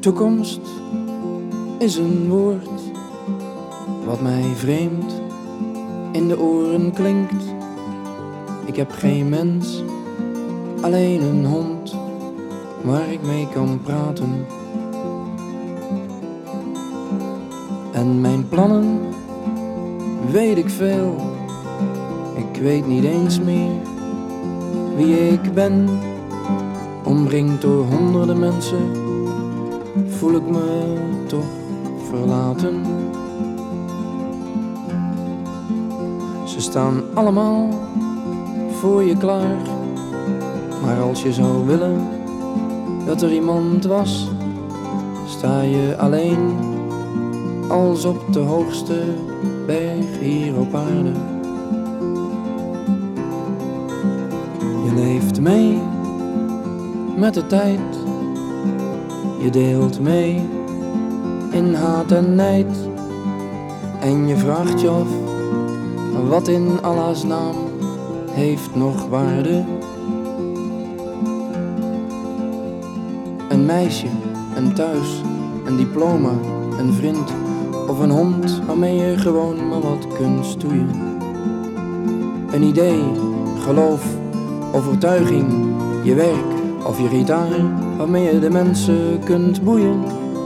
Toekomst is een woord wat mij vreemd in de oren klinkt. Ik heb geen mens, alleen een hond waar ik mee kan praten. En mijn plannen weet ik veel. Ik weet niet eens meer wie ik ben. Omringd door honderden mensen voel ik me toch verlaten. Ze staan allemaal voor je klaar, maar als je zou willen dat er iemand was, sta je alleen als op de hoogste berg hier op aarde. Je leeft mee met de tijd, je deelt mee in haat en nijd. En je vraagt je af, wat in Allahs naam heeft nog waarde? Een meisje, een thuis, een diploma, een vriend of een hond waarmee je gewoon maar wat kunt stoeien. Een idee, geloof, overtuiging, je werk of je gitaar waarmee je de mensen kunt boeien.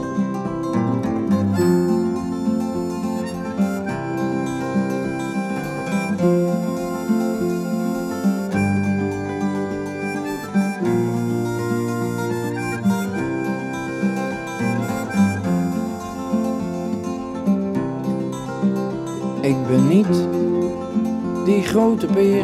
Ik ben niet die grote peer,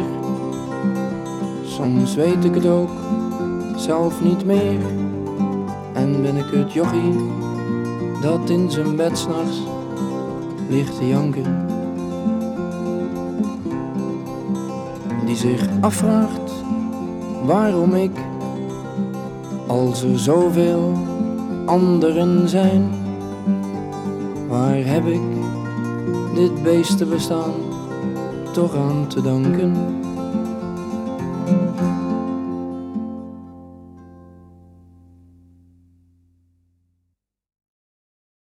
soms weet ik het ook zelf niet meer. En ben ik het jochie dat in zijn bed 's nachts ligt te janken, die zich afvraagt waarom ik, als er zoveel anderen zijn, waar heb ik dit beestenbestaan toch aan te danken?